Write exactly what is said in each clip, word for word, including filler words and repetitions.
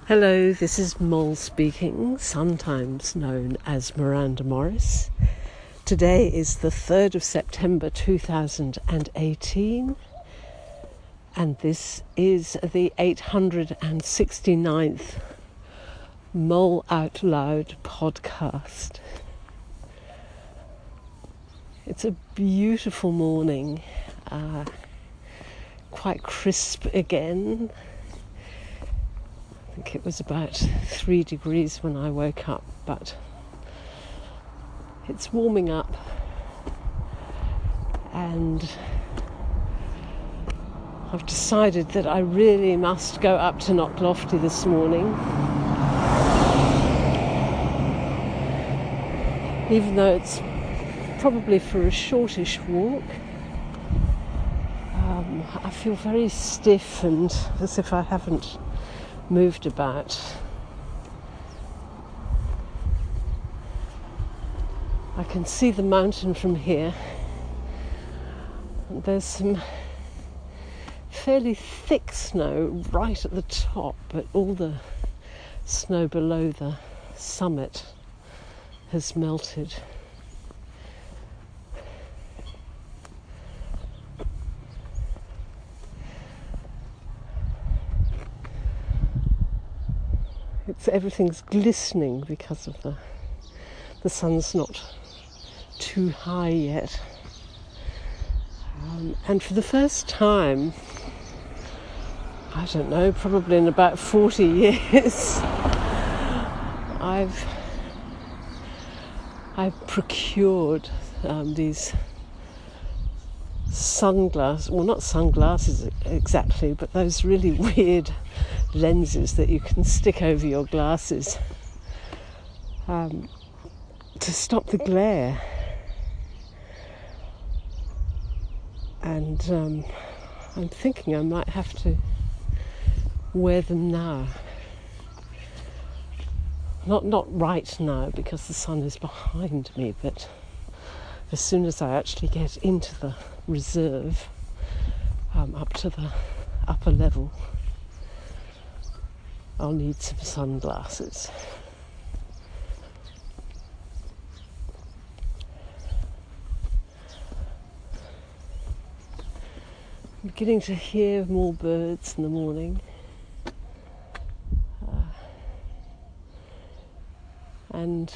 Hello, this is Mol speaking, sometimes known as Miranda Morris. Today is the third of September two thousand eighteen, and this is the eight hundred sixty-ninth Mol Out Loud podcast. It's a beautiful morning, uh, quite crisp again. I think it was about three degrees when I woke up, but it's warming up, and I've decided that I really must go up to Knocklofty this morning, even though it's probably for a shortish walk. um, I feel very stiff and as if I haven't moved about. I can see the mountain from here. There's some fairly thick snow right at the top, but all the snow below the summit has melted. It's, everything's glistening because of the the sun's not too high yet. Um, and for the first time, I don't know, probably in about forty years, I've I've procured um, these sunglasses, well not sunglasses exactly, but those really weird lenses that you can stick over your glasses um, to stop the glare. And um, I'm thinking I might have to wear them now. Not not right now because the sun is behind me, but as soon as I actually get into the reserve, um, up to the upper level, I'll need some sunglasses. I'm beginning to hear more birds in the morning. Uh, and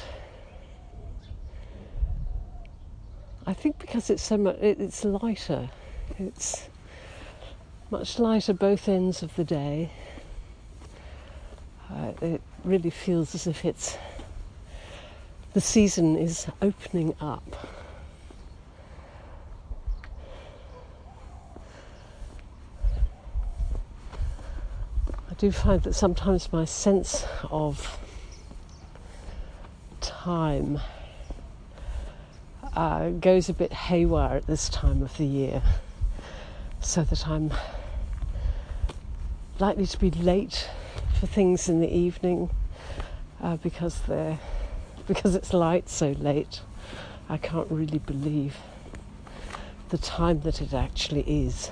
I think because it's so much, it, it's lighter. It's much lighter both ends of the day. Uh, it really feels as if it's the season is opening up. I do find that sometimes my sense of time uh, goes a bit haywire at this time of the year, so that I'm likely to be late for things in the evening uh, because they're because it's light so late. I can't really believe the time that it actually is.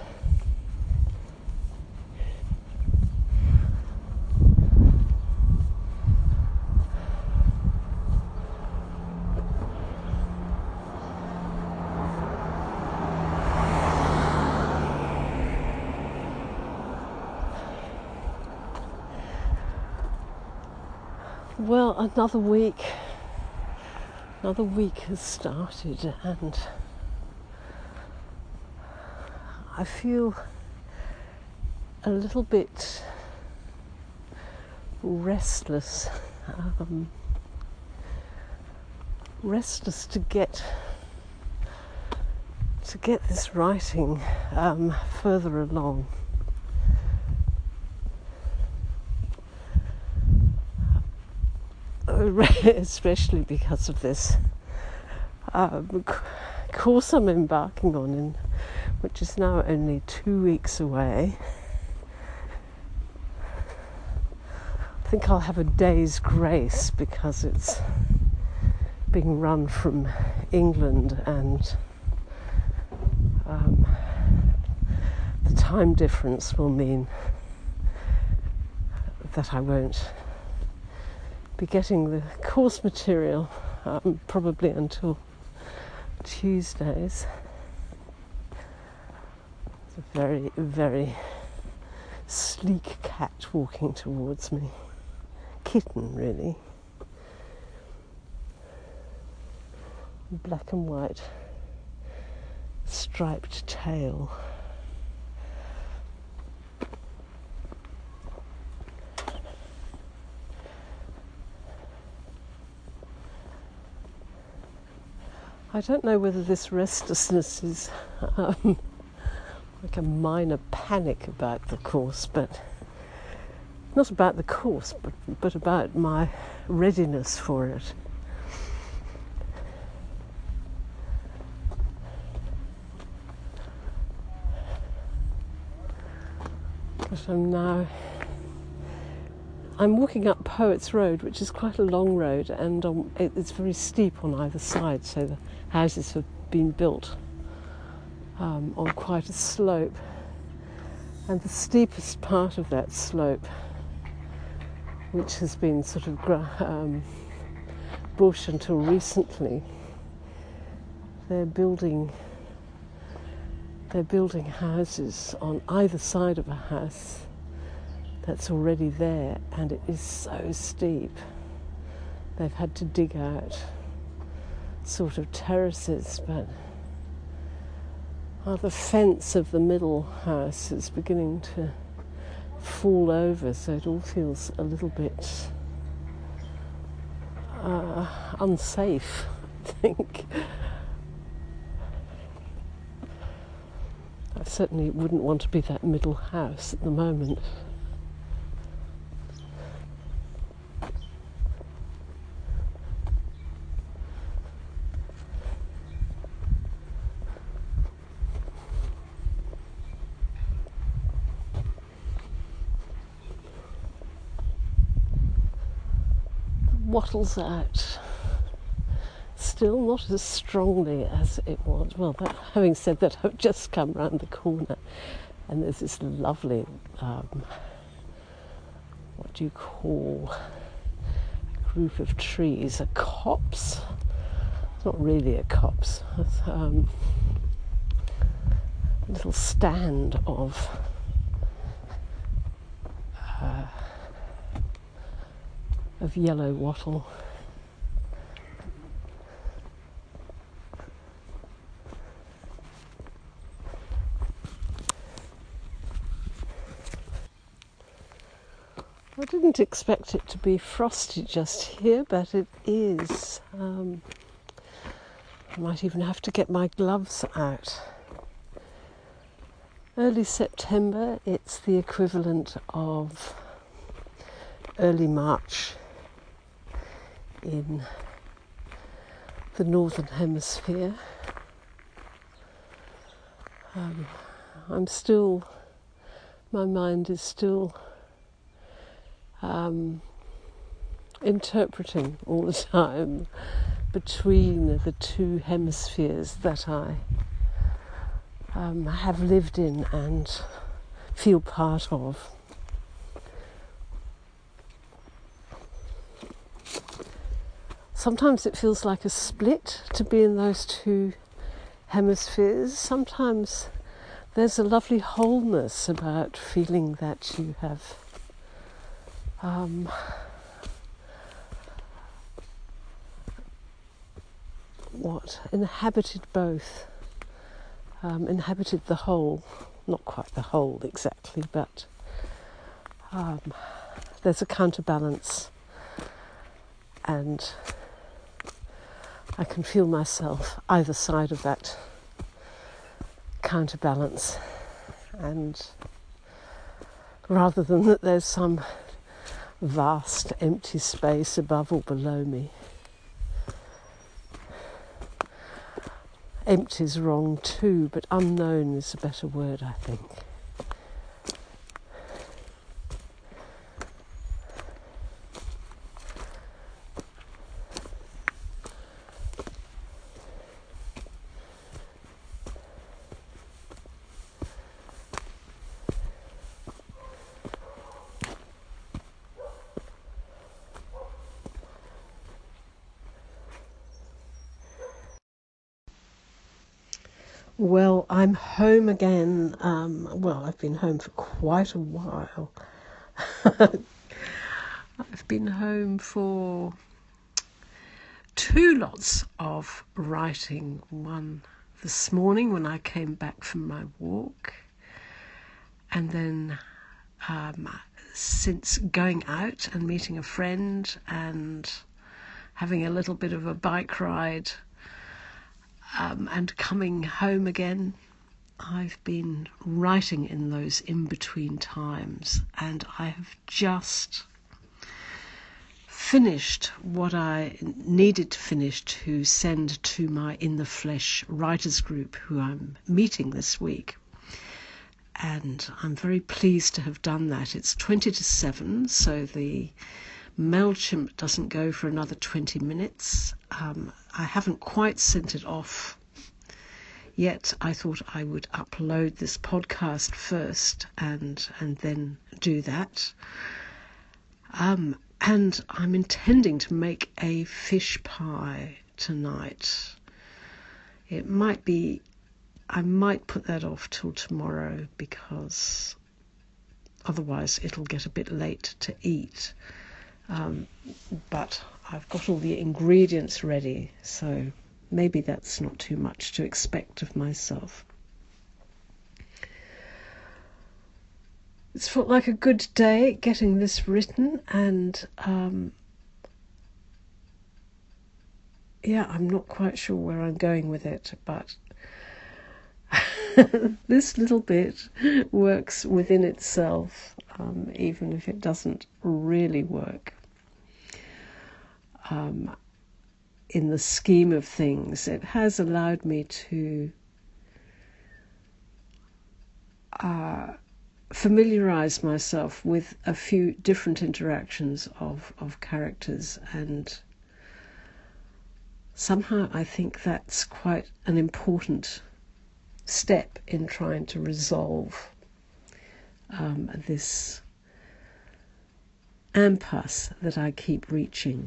Well, another week, another week has started, and I feel a little bit restless, um, restless to get to get this writing um, further along. Especially because of this um, course I'm embarking on, in, which is now only two weeks away. I think I'll have a day's grace because it's being run from England, and um, the time difference will mean that I won't be getting the course material um, probably until Tuesdays. It's a very, very sleek cat walking towards me. Kitten, really. Black and white striped tail. I don't know whether this restlessness is um, like a minor panic about the course, but not about the course, but, but about my readiness for it. But I'm now, I'm walking up Poets Road, which is quite a long road, and um, it, it's very steep on either side, so the houses have been built um, on quite a slope. And the steepest part of that slope, which has been sort of um, bush until recently, they're building they're building houses on either side of a house that's already there, and it is so steep. They've had to dig out sort of terraces, but oh, the fence of the middle house is beginning to fall over, so it all feels a little bit uh, unsafe, I think. I certainly wouldn't want to be that middle house at the moment. Wattles out, still not as strongly as it was. Well, that, having said that, I've just come round the corner and there's this lovely, um, what do you call, a group of trees, a copse. It's not really a copse, it's um, a little stand of uh, of yellow wattle. I didn't expect it to be frosty just here, but it is. Um, I might even have to get my gloves out. Early September, it's the equivalent of early March in the Northern Hemisphere. Um, I'm still, my mind is still um, interpreting all the time between the two hemispheres that I um, have lived in and feel part of. Sometimes it feels like a split to be in those two hemispheres. Sometimes there's a lovely wholeness about feeling that you have um, what inhabited both, um, inhabited the whole, not quite the whole exactly, but um, there's a counterbalance, and I can feel myself either side of that counterbalance, and rather than that there's some vast empty space above or below me. Empty's wrong too, but unknown is a better word, I think. Well, I'm home again. Um, well, I've been home for quite a while. I've been home for two lots of writing. One this morning when I came back from my walk, and then um, since going out and meeting a friend and having a little bit of a bike ride um, and coming home again, I've been writing in those in-between times, and I have just finished what I needed to finish to send to my In the Flesh writers group, who I'm meeting this week. And I'm very pleased to have done that. It's twenty to seven, so the MailChimp doesn't go for another twenty minutes. Um, I haven't quite sent it off yet. I thought I would upload this podcast first and and then do that. Um, and I'm intending to make a fish pie tonight. It might be, I might put that off till tomorrow because otherwise it'll get a bit late to eat. Um, but I've got all the ingredients ready, so maybe that's not too much to expect of myself. It's felt like a good day getting this written, and um, yeah, I'm not quite sure where I'm going with it, but this little bit works within itself, um, even if it doesn't really work. Um, in the scheme of things, it has allowed me to uh, familiarize myself with a few different interactions of, of characters, and somehow I think that's quite an important step in trying to resolve um, this impasse that I keep reaching.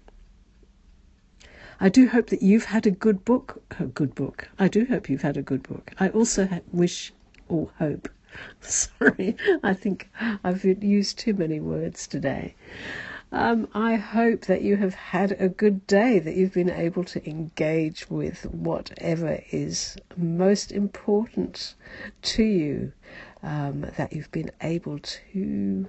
I do hope that you've had a good book, a good book. I do hope you've had a good book. I also ha- wish or hope. Sorry, I think I've used too many words today. Um, I hope that you have had a good day, that you've been able to engage with whatever is most important to you, um, that you've been able to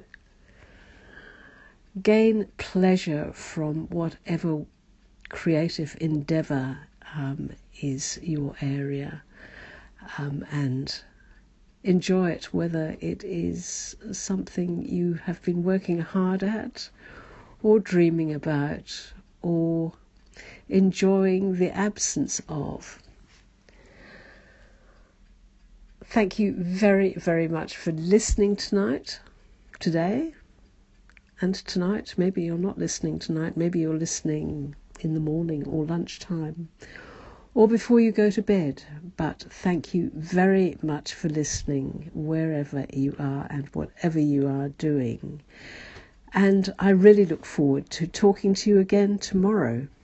gain pleasure from whatever creative endeavour um, is your area, um, and enjoy it, whether it is something you have been working hard at, or dreaming about, or enjoying the absence of. Thank you very, very much for listening tonight, today, and tonight. Maybe you're not listening tonight, maybe you're listening in the morning or lunchtime, or before you go to bed. But thank you very much for listening, wherever you are and whatever you are doing. And I really look forward to talking to you again tomorrow.